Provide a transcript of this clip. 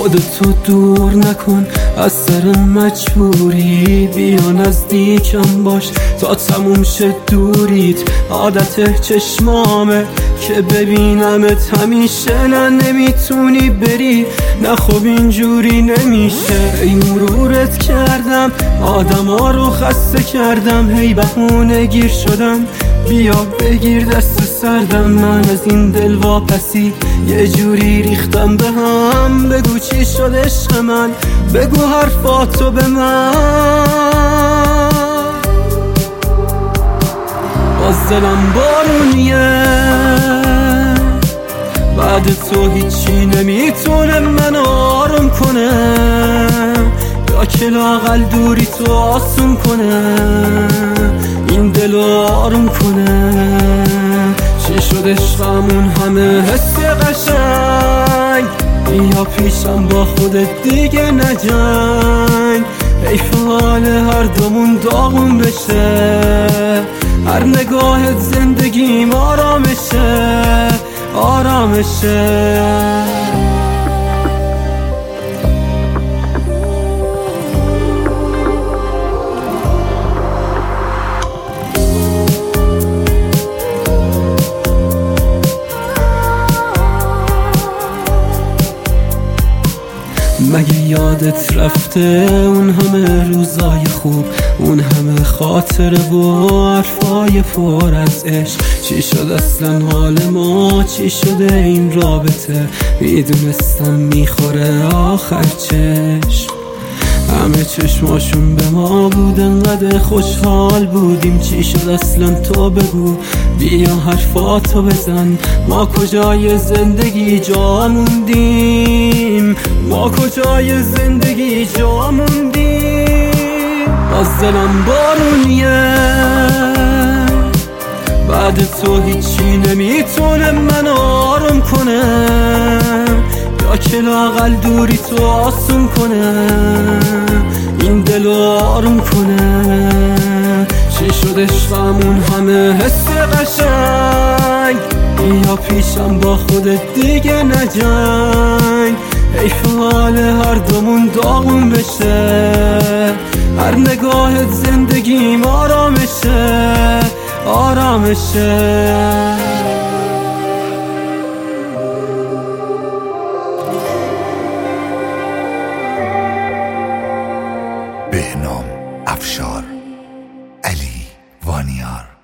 خودتو دور نکن از سر مجبوری، بیا نزدیکم باش تا تموم شه دوریت. عادت چشمامه که ببینمت همیشه، نه نمیتونی بری، نه خب اینجوری نمیشه. ای مرورت کردم آدما رو خسته کردم، هی بهونه گیر شدم بیا بگیر دست سردم. من از این دل واپسی یه جوری ریختم به هم، بگو چی شد عشق من، بگو حرفاتو به من. باز دلم بارونیه، بعد تو هیچی نمیتونه من آروم کنه، یا که لااقل دوری تو آسون کنه، این دلو آروم کنه. چی شد عشقمون همه حس قشنگ، بیا پیشم با خودت دیگه نجنگ. حیف حال هر دومون داغون بشه، هر نگاهت زندگیم آرامشه آرامشه. مگه یادت رفته اون همه روزای خوب، اون همه خاطره و حرفای پر از عشق؟ چی شد اصلا حال ما، چی شده این رابطه؟ میدونستم میخوره آخر چشم، همه چشماشون به ما بود، انقدر خوشحال بودیم. چی شد اصلا تو بگو، بیا حرفاتو بزن. ما کجای زندگی جا موندیم، ما کجای زندگی جا موندیم. باز دلم بارونیه، بعد تو هیچی نمیتونه من آروم کنه، یا که لااقل دوری تو آسون کنه، این دلو آروم کنه. چی شد عشقمون همه حس قشنگ، بیا پیشم با خودت دیگه نجنگ. حیف حال هر دومون داغون بشه، هر نگاهت زندگیم آرامشه آرامشه. بهنام افشار، علی وانیار.